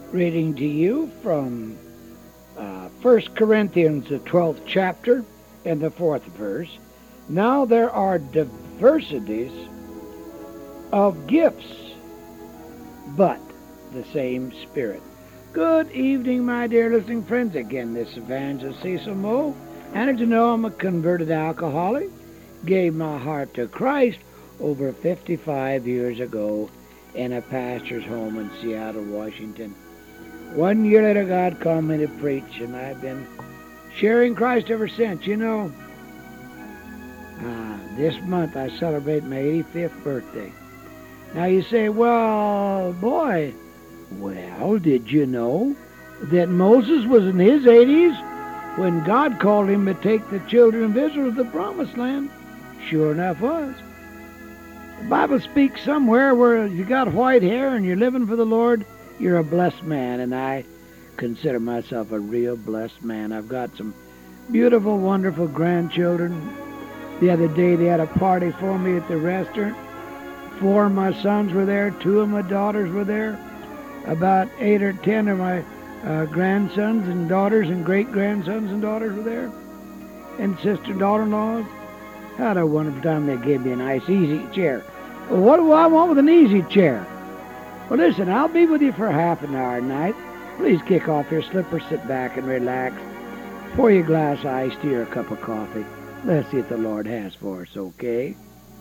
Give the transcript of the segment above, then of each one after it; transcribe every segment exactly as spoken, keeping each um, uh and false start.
Reading to you from uh, First Corinthians, the twelfth chapter, and the fourth verse. Now there are diversities of gifts, but the same Spirit. Good evening, my dear listening friends. Again, this is Evangelist Cecil Moe. And as you know, I'm a converted alcoholic. Gave my heart to Christ over fifty-five years ago in a pastor's home in Seattle, Washington. One year later, God called me to preach, and I've been sharing Christ ever since. You know, uh, this month I celebrate my eighty-fifth birthday. Now you say, well, boy, well, did you know that Moses was in his eighties when God called him to take the children of Israel to the promised land? Sure enough was. The Bible speaks somewhere where you got white hair and you're living for the Lord, you're a blessed man, and I consider myself a real blessed man. I've got some beautiful, wonderful grandchildren. The other day they had a party for me at the restaurant. Four of my sons were there, two of my daughters were there. About eight or ten of my uh, grandsons and daughters and great-grandsons and daughters were there. And sister daughter-in-laws. Had a wonderful time. They gave me a nice, easy chair. Well, what do I want with an easy chair? Well, listen, I'll be with you for half an hour tonight. Please kick off your slippers, sit back and relax. Pour you a glass of iced tea or a cup of coffee. Let's see what the Lord has for us, okay?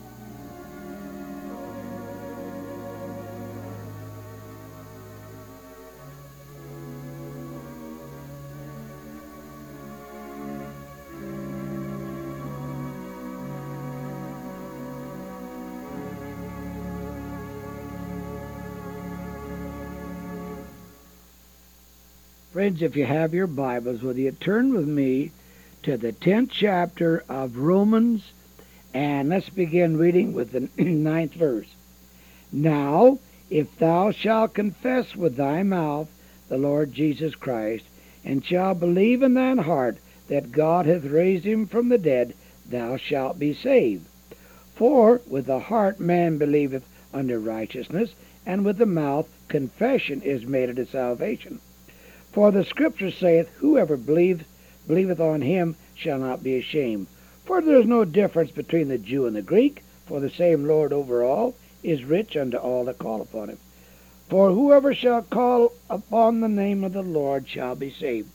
Friends, if you have your Bibles, will you turn with me to the tenth chapter of Romans, and let's begin reading with the ninth verse. Now, if thou shalt confess with thy mouth the Lord Jesus Christ, and shalt believe in thine heart that God hath raised him from the dead, thou shalt be saved. For with the heart man believeth unto righteousness, and with the mouth confession is made unto salvation. For the Scripture saith, Whoever believeth, believeth on him shall not be ashamed. For there is no difference between the Jew and the Greek, for the same Lord over all is rich unto all that call upon him. For whoever shall call upon the name of the Lord shall be saved.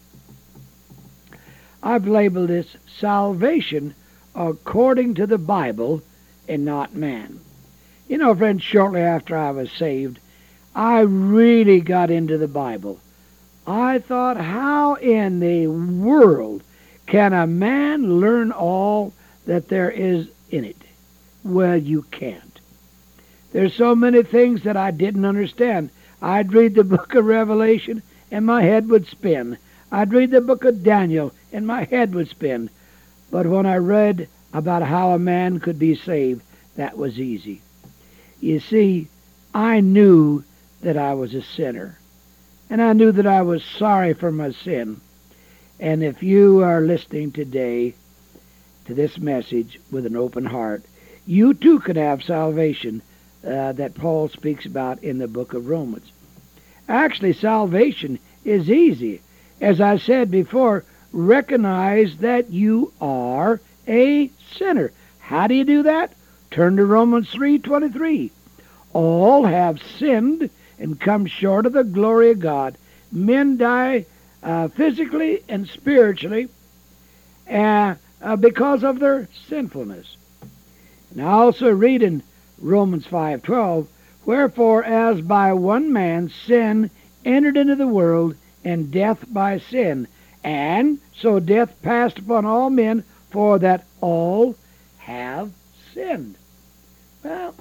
I've labeled this salvation according to the Bible and not man. You know, friends, shortly after I was saved, I really got into the Bible. I thought, how in the world can a man learn all that there is in it? Well, you can't. There's so many things that I didn't understand. I'd read the book of Revelation and my head would spin. I'd read the book of Daniel and my head would spin. But when I read about how a man could be saved, that was easy. You see, I knew that I was a sinner. And I knew that I was sorry for my sin. And if you are listening today to this message with an open heart, you too could have salvation uh, that Paul speaks about in the book of Romans. Actually, salvation is easy. As I said before, recognize that you are a sinner. How do you do that? Turn to Romans three twenty-three. All have sinned and come short of the glory of God. Men die uh, physically and spiritually uh, uh, because of their sinfulness. And I also read in Romans five twelve, Wherefore as by one man sin entered into the world, and death by sin, and so death passed upon all men, for that all have sinned. Well,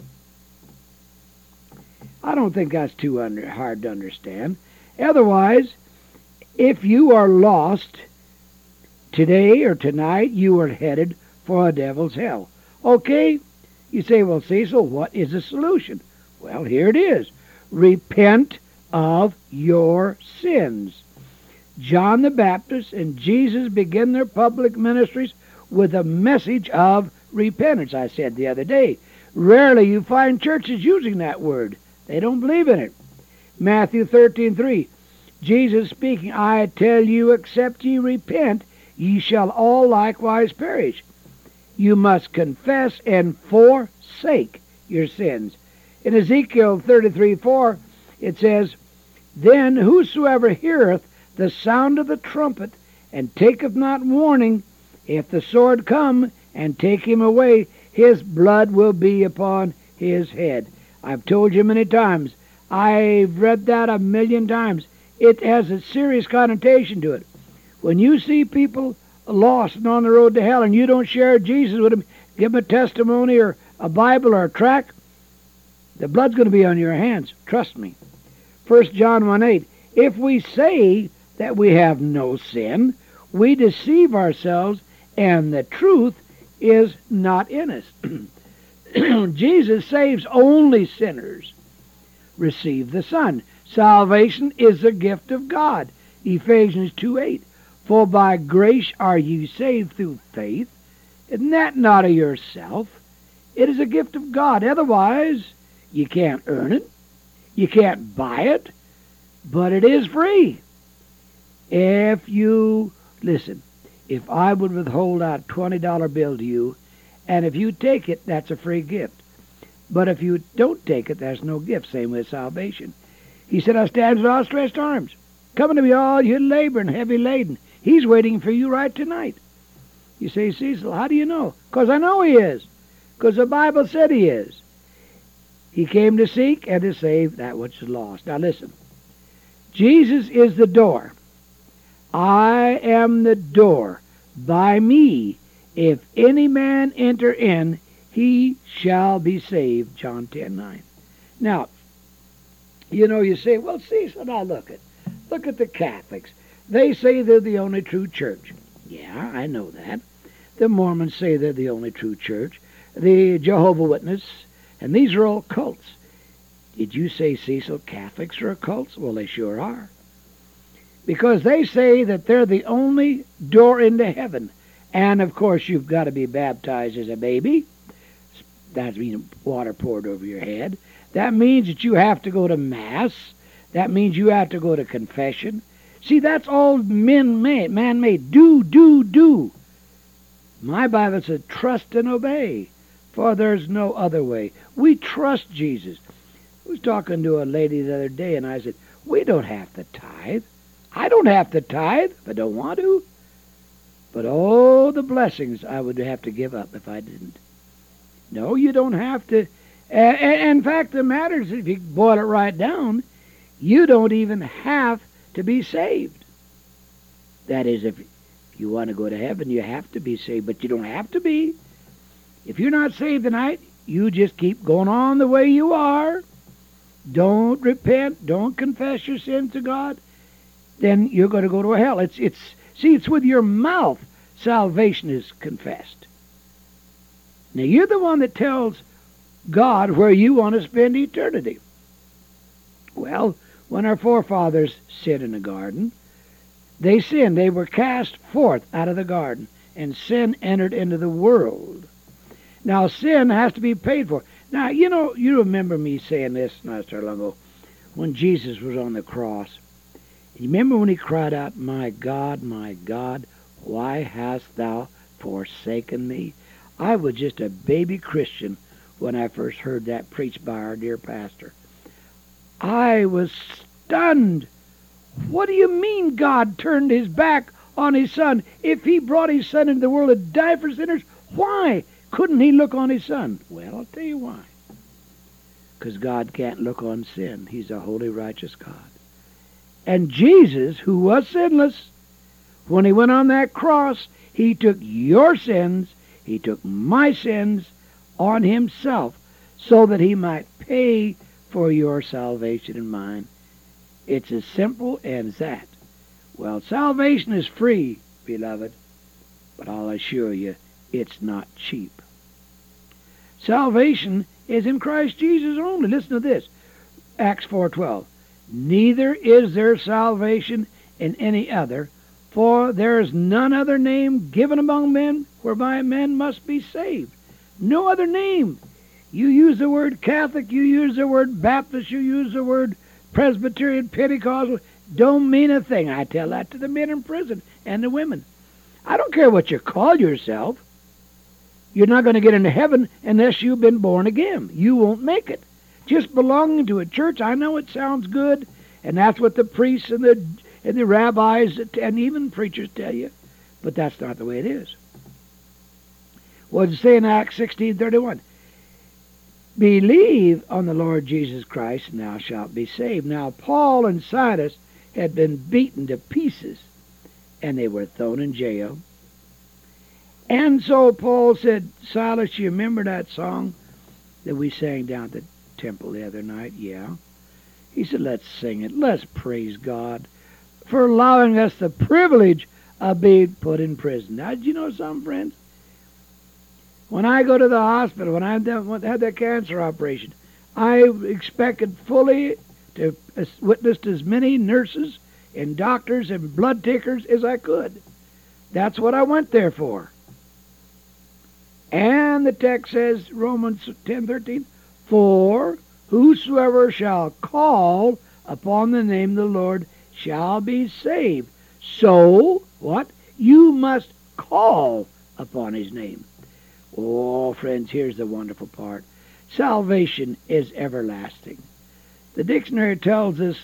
I don't think that's too under, hard to understand. Otherwise, if you are lost today or tonight, you are headed for a devil's hell. Okay? You say, well, Cecil, what is the solution? Well, here it is. Repent of your sins. John the Baptist and Jesus begin their public ministries with a message of repentance. I said the other day, rarely you find churches using that word. They don't believe in it. Matthew thirteen three. Jesus speaking, I tell you, except ye repent, ye shall all likewise perish. You must confess and forsake your sins. In Ezekiel thirty-three four, it says, Then whosoever heareth the sound of the trumpet, and taketh not warning, if the sword come and take him away, his blood will be upon his head. I've told you many times. I've read that a million times. It has a serious connotation to it. When you see people lost and on the road to hell, and you don't share Jesus with them, give them a testimony or a Bible or a tract, the blood's going to be on your hands. Trust me. First John one eight, if we say that we have no sin, we deceive ourselves, and the truth is not in us. Jesus saves only sinners. Receive the Son. Salvation is a gift of God. Ephesians two eight. For by grace are ye saved through faith, and that not of yourself. It is a gift of God. Otherwise, you can't earn it. You can't buy it. But it is free. If you, listen, if I would withhold out a twenty dollar bill to you, and if you take it, that's a free gift. But if you don't take it, that's no gift. Same with salvation. He said, I stand with outstretched arms. Come to me, all you labor and heavy laden. He's waiting for you right tonight. You say, Cecil, how do you know? Because I know he is. Because the Bible said he is. He came to seek and to save that which is lost. Now listen. Jesus is the door. I am the door. By me, if any man enter in, he shall be saved. John ten nine. Now, you know, you say, well, Cecil, now look at, look at the Catholics. They say they're the only true church. Yeah, I know that. The Mormons say they're the only true church. The Jehovah's Witnesses, and these are all cults. Did you say, Cecil, Catholics are cults? Well, they sure are. Because they say that they're the only door into heaven. And, of course, you've got to be baptized as a baby. That means water poured over your head. That means that you have to go to Mass. That means you have to go to confession. See, that's all man-made. Man-made. Do, do, do. My Bible says, trust and obey, for there's no other way. We trust Jesus. I was talking to a lady the other day, and I said, we don't have to tithe. I don't have to tithe if I don't want to. But oh, the blessings I would have to give up if I didn't. No, you don't have to. And in fact, the matter is, if you boil it right down, you don't even have to be saved. That is, if you want to go to heaven, you have to be saved, but you don't have to be. If you're not saved tonight, you just keep going on the way you are. Don't repent. Don't confess your sins to God. Then you're going to go to hell. It's it's see, it's with your mouth salvation is confessed. Now you're the one that tells God where you want to spend eternity. Well, when our forefathers sinned in the garden, they sinned. They were cast forth out of the garden, and sin entered into the world. Now, sin has to be paid for. Now, you know, you remember me saying this not so long ago, when Jesus was on the cross. You remember when he cried out, my God, my God, why hast thou forsaken me? I was just a baby Christian when I first heard that preached by our dear pastor. I was stunned. What do you mean God turned his back on his son? If he brought his son into the world to die for sinners, why couldn't he look on his son? Well, I'll tell you why. Because God can't look on sin. He's a holy, righteous God. And Jesus, who was sinless, when he went on that cross, he took your sins, he took my sins on himself so that he might pay for your salvation and mine. It's as simple as that. Well, salvation is free, beloved, but I'll assure you, it's not cheap. Salvation is in Christ Jesus only. Listen to this. Acts four twelve. Neither is there salvation in any other, for there is none other name given among men whereby men must be saved. No other name. You use the word Catholic, you use the word Baptist, you use the word Presbyterian, Pentecostal. don't mean a thing. I tell that to the men in prison and the women. I don't care what you call yourself. You're not going to get into heaven unless you've been born again. You won't make it. Just belonging to a church, I know it sounds good, and that's what the priests and the and the rabbis and even preachers tell you, but that's not the way it is. What does it say in Acts sixteen thirty-one? Believe on the Lord Jesus Christ, and thou shalt be saved. Now, Paul and Silas had been beaten to pieces, and they were thrown in jail. And so Paul said, Silas, you remember that song that we sang down at the temple the other night? Yeah. He said, let's sing it. Let's praise God for allowing us the privilege of being put in prison. Now, did you know something, friends? When I go to the hospital, when I had that cancer operation, I expected fully to witness as many nurses and doctors and blood takers as I could. That's what I went there for. And the text says, Romans ten thirteen, for whosoever shall call upon the name of the Lord shall be saved. So, what? You must call upon his name. Oh, friends, here's the wonderful part. Salvation is everlasting. The dictionary tells us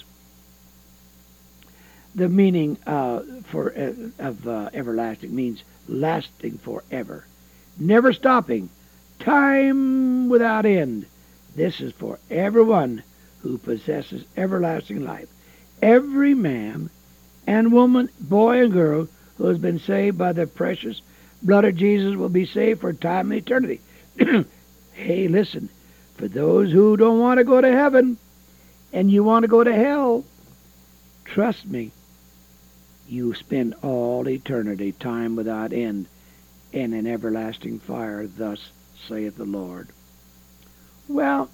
the meaning uh, for uh, of uh, everlasting means lasting forever, never stopping, time without end. This is for everyone who possesses everlasting life. Every man and woman, boy and girl who has been saved by the precious blood of Jesus will be saved for time and eternity. Hey, listen, for those who don't want to go to heaven and you want to go to hell, trust me, you spend all eternity, time without end, in an everlasting fire, thus saith the Lord. Well,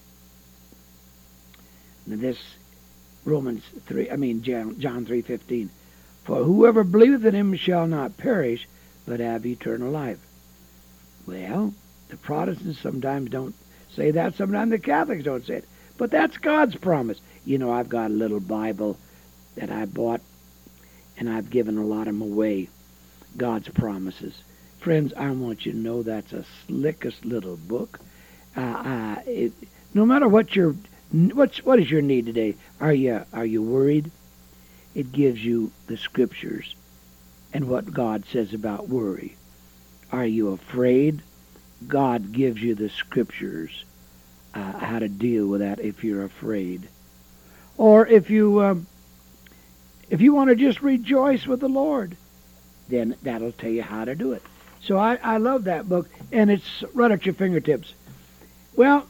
this Romans three, I mean John three fifteen, for whoever believeth in him shall not perish, but have eternal life. Well, the Protestants sometimes don't say that, sometimes the Catholics don't say it, but that's God's promise. You know, I've got a little Bible that I bought, and I've given a lot of them away, God's promises. Friends, I want you to know that's a slickest little book. Uh, uh, it, no matter what your what's what is your need today? Are you are you worried? It gives you the scriptures and what God says about worry. Are you afraid? God gives you the scriptures uh, how to deal with that if you're afraid. Or if you um, if you want to just rejoice with the Lord, then that'll tell you how to do it. So I, I love that book, and it's right at your fingertips. Well,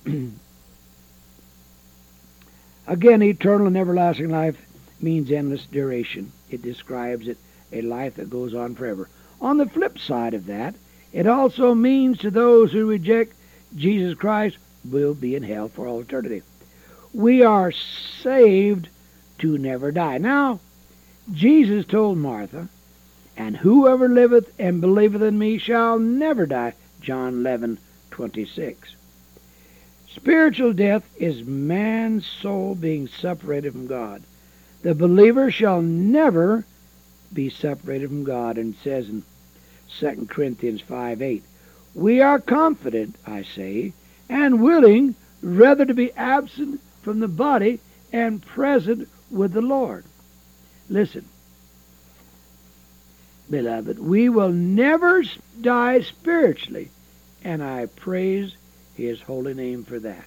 again, eternal and everlasting life means endless duration. It describes it, a life that goes on forever. On the flip side of that, it also means to those who reject Jesus Christ will be in hell for all eternity. We are saved to never die. Now, Jesus told Martha, and whoever liveth and believeth in me shall never die. John eleven twenty-six. Spiritual death is man's soul being separated from God. The believer shall never be separated from God. And it says in Second Corinthians five eight, we are confident, I say, and willing rather to be absent from the body and present with the Lord. Listen, beloved, we will never die spiritually, and I praise his holy name for that.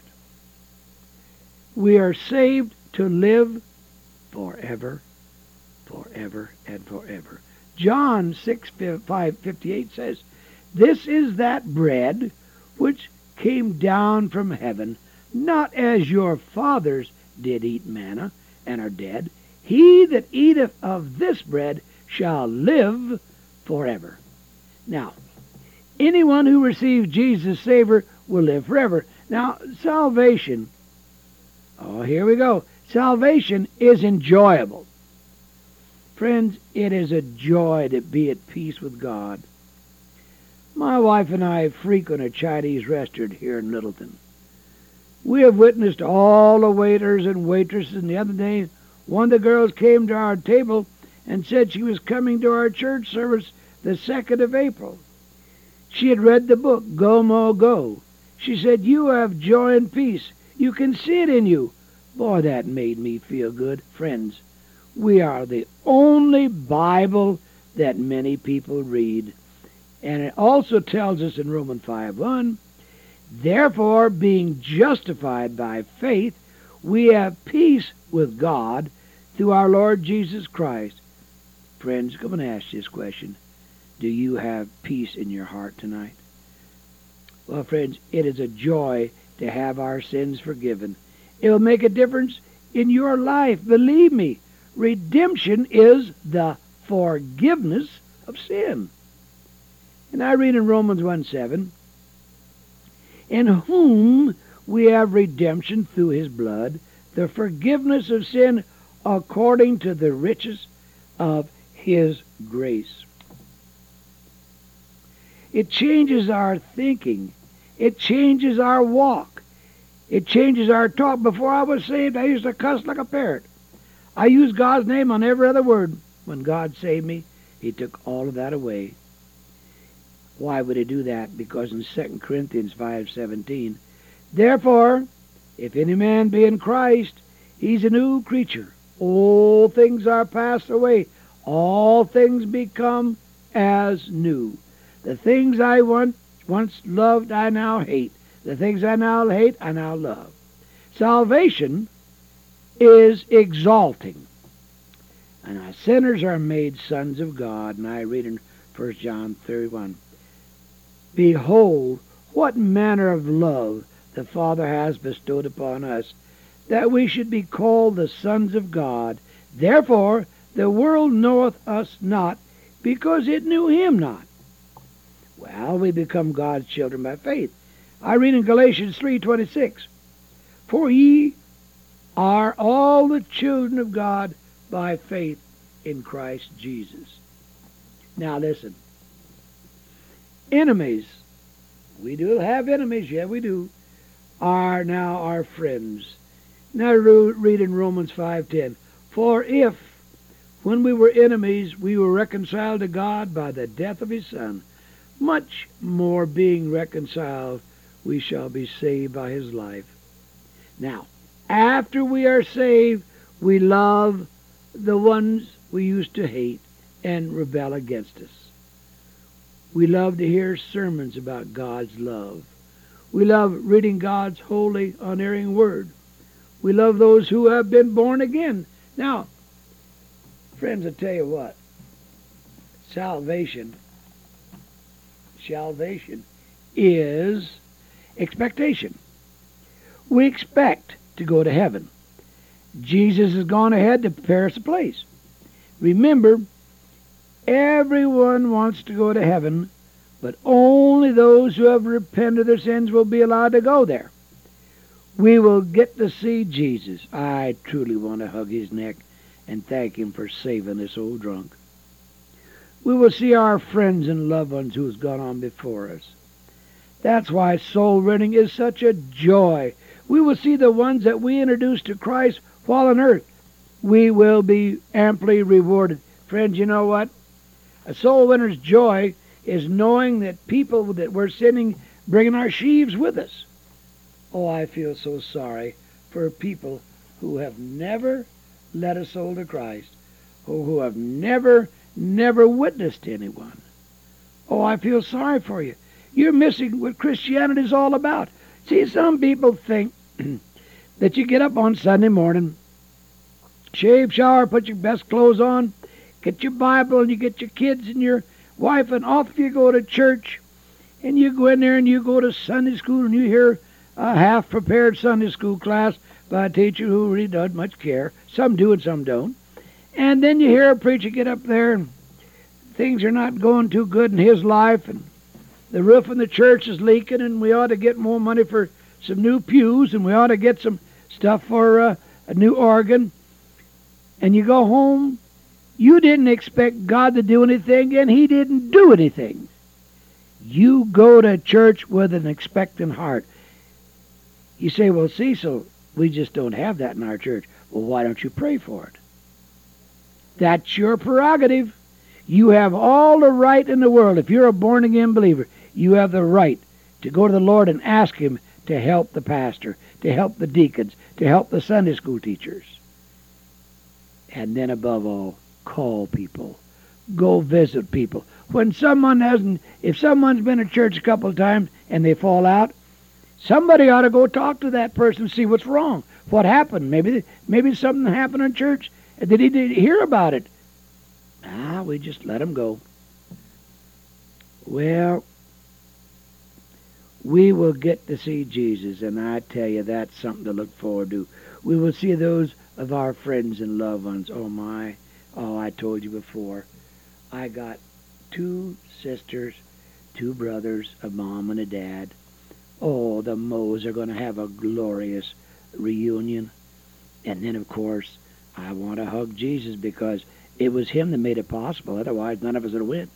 We are saved to live forever, forever, and forever. John six five fifty-eight says, this is that bread which came down from heaven, not as your fathers did eat manna and are dead. He that eateth of this bread shall live forever. Now, anyone who receives Jesus as Savior will live forever. Now, salvation, oh, here we go. Salvation is enjoyable. Friends, it is a joy to be at peace with God. My wife and I frequent a Chinese restaurant here in Littleton. We have witnessed all the waiters and waitresses, and the other day One of the girls came to our table and said she was coming to our church service the second of April. She had read the book, Go Mo Go. She said, "You have joy and peace. You can see it in you." Boy, that made me feel good. Friends, we are the only Bible that many people read. And it also tells us in Romans five one, therefore, being justified by faith, we have peace with God through our Lord Jesus Christ. Friends, I'm going to ask you this question. Do you have peace in your heart tonight? Well, friends, it is a joy to have our sins forgiven. It will make a difference in your life. Believe me, redemption is the forgiveness of sin. And I read in Romans one seven, in whom we have redemption through his blood, the forgiveness of sin according to the riches of his grace. It changes our thinking. It changes our walk. It changes our talk. Before I was saved, I used to cuss like a parrot. I used God's name on every other word. When God saved me, he took all of that away. Why would he do that? Because in Second Corinthians five seventeen, therefore, if any man be in Christ, he's a new creature. All things are passed away. All things become as new. The things I once, once loved, I now hate. The things I now hate, I now love. Salvation is exalting. And our sinners are made sons of God. And I read in First John three one, behold, what manner of love the Father has bestowed upon us, that we should be called the sons of God. Therefore the world knoweth us not, because it knew him not. Well, we become God's children by faith. I read in Galatians three twenty-six, for ye are all the children of God by faith in Christ Jesus. Now listen. Enemies, we do have enemies, yeah we do, are now our friends. Now read in Romans five ten, for if, when we were enemies, we were reconciled to God by the death of his Son, much more being reconciled, we shall be saved by his life. Now, after we are saved, we love the ones we used to hate and rebel against us. We love to hear sermons about God's love. We love reading God's holy, unerring word. We love those who have been born again. Now, friends, I tell you what, salvation, salvation is expectation. We expect to go to heaven. Jesus has gone ahead to prepare us a place. Remember, everyone wants to go to heaven, but only those who have repented of their sins will be allowed to go there. We will get to see Jesus. I truly want to hug his neck and thank him for saving this old drunk. We will see our friends and loved ones who has gone on before us. That's why soul winning is such a joy. We will see the ones that we introduced to Christ while on earth. We will be amply rewarded. Friends, you know what? A soul winner's joy is knowing that people that we're sending, bringing our sheaves with us. Oh, I feel so sorry for people who have never led a soul to Christ, or who have never, never witnessed to anyone. Oh, I feel sorry for you. You're missing what Christianity is all about. See, some people think that you get up on Sunday morning, shave, shower, put your best clothes on, get your Bible, and you get your kids and your wife, and off you go to church, and you go in there and you go to Sunday school, and you hear a half-prepared Sunday school class by a teacher who really doesn't much care. Some do and some don't. And then you hear a preacher get up there, and things are not going too good in his life, and the roof in the church is leaking, and we ought to get more money for some new pews, and we ought to get some stuff for uh, a new organ. And you go home, you didn't expect God to do anything, and he didn't do anything. You go to church with an expectant heart. You say, well, Cecil, we just don't have that in our church. Well, why don't you pray for it? That's your prerogative. You have all the right in the world. If you're a born-again believer, you have the right to go to the Lord and ask Him to help the pastor, to help the deacons, to help the Sunday school teachers. And then above all, call people. Go visit people. When someone hasn't, if someone's been to church a couple of times and they fall out, somebody ought to go talk to that person and see what's wrong. What happened? Maybe maybe something happened in church. Did he did he hear about it? Ah, we just let him go. Well, we will get to see Jesus, and I tell you, that's something to look forward to. We will see those of our friends and loved ones. Oh, my. Oh, I told you before. I got two sisters, two brothers, a mom and a dad. Oh, the Moes are going to have a glorious reunion. And then, of course, I want to hug Jesus because it was Him that made it possible. Otherwise, none of us would win.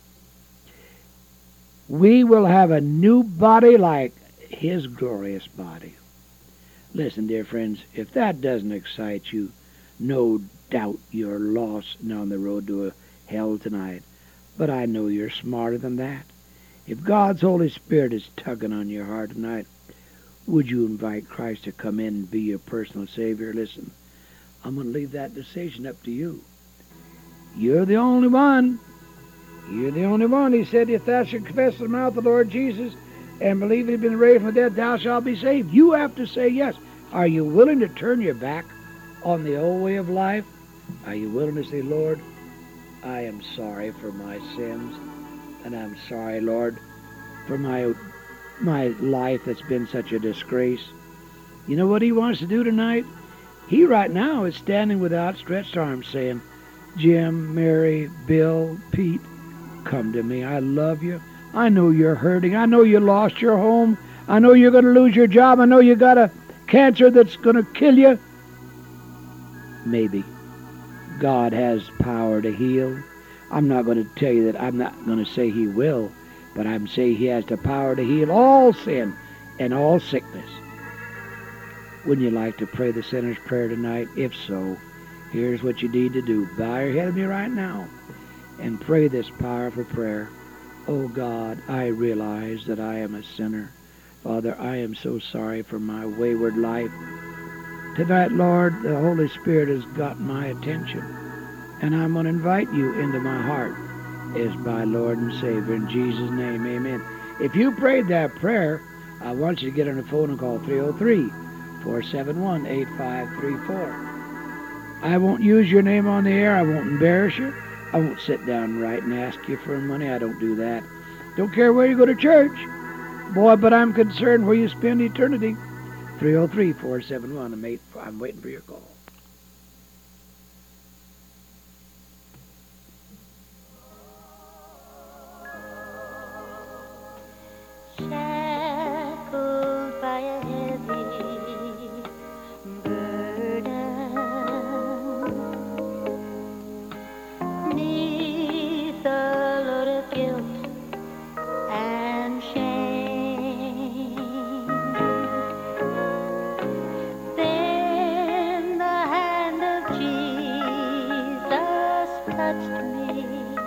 We will have a new body like His glorious body. Listen, dear friends, if that doesn't excite you, no doubt you're lost and on the road to a hell tonight. But I know you're smarter than that. If God's Holy Spirit is tugging on your heart tonight, would you invite Christ to come in and be your personal Savior? Listen, I'm going to leave that decision up to you. You're the only one. You're the only one. He said, if thou shalt confess with the mouth the Lord Jesus and believe He's been raised from the dead, thou shalt be saved. You have to say yes. Are you willing to turn your back on the old way of life? Are you willing to say, Lord, I am sorry for my sins, and I'm sorry, Lord, for my my life that's been such a disgrace. You know what He wants to do tonight? He right now is standing with outstretched arms saying, Jim, Mary, Bill, Pete, come to me. I love you. I know you're hurting. I know you lost your home. I know you're going to lose your job. I know you got a cancer that's going to kill you. Maybe. God has power to heal. I'm not going to tell you that. I'm not going to say He will, but I'm saying He has the power to heal all sin and all sickness. Wouldn't you like to pray the sinner's prayer tonight? If so, here's what you need to do. Bow your head to me right now and pray this powerful prayer. Oh God, I realize that I am a sinner. Father, I am so sorry for my wayward life. Tonight, Lord, the Holy Spirit has got my attention, and I'm going to invite you into my heart as my Lord and Savior. In Jesus' name, amen. If you prayed that prayer, I want you to get on the phone and call three oh three, four seven one, eight five three four. I won't use your name on the air. I won't embarrass you. I won't sit down right and ask you for money. I don't do that. Don't care where you go to church. Boy, but I'm concerned where you spend eternity. three oh three, four seven one. I'm, eight, I'm waiting for your call. Shackled by a heavy burden, 'neath a load of guilt and shame, then the hand of Jesus touched me,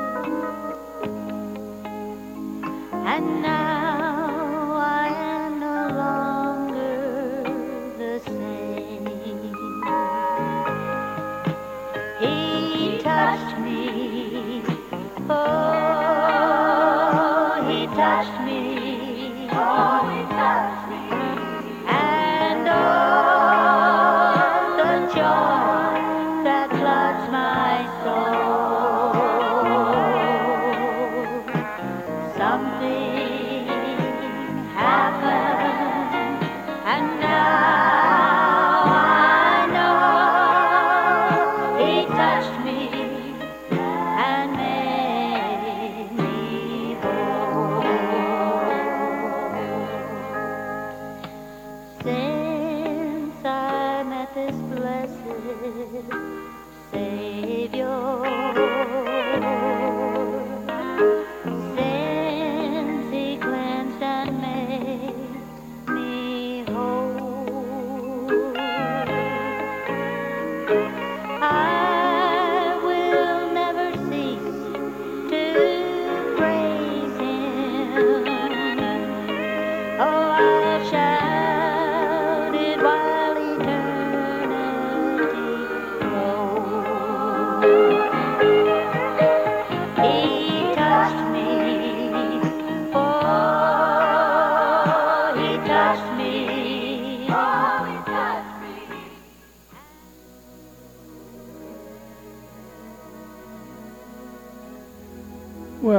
and now touched me, oh, He touched me, oh, He touched me, and oh, the joy that floods my soul. Something happened, and now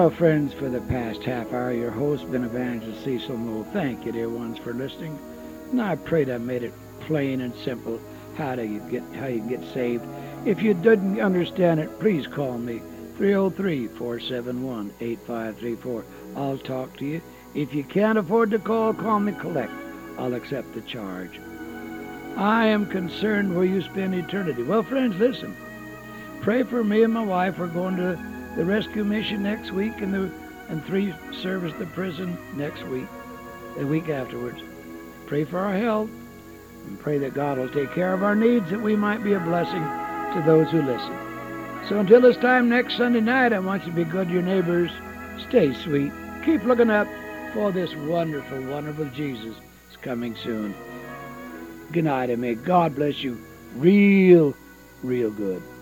Well, friends, for the past half hour, your host, been Evangelist Cecil Moore. Thank you, dear ones, for listening. And I prayed I made it plain and simple how do you get how you get saved. If you didn't understand it, please call me, three oh three, four seven one, eight five three four. I'll talk to you. If you can't afford to call, call me collect. I'll accept the charge. I am concerned where you spend eternity. Well, friends, listen. Pray for me and my wife. We're going to the rescue mission next week, and the and three service the prison next week, the week afterwards. Pray for our health, and pray that God will take care of our needs, that we might be a blessing to those who listen. So until this time next Sunday night, I want you to be good to your neighbors. Stay sweet. Keep looking up, for this wonderful, wonderful Jesus is coming soon. Good night, and may God bless you real, real good.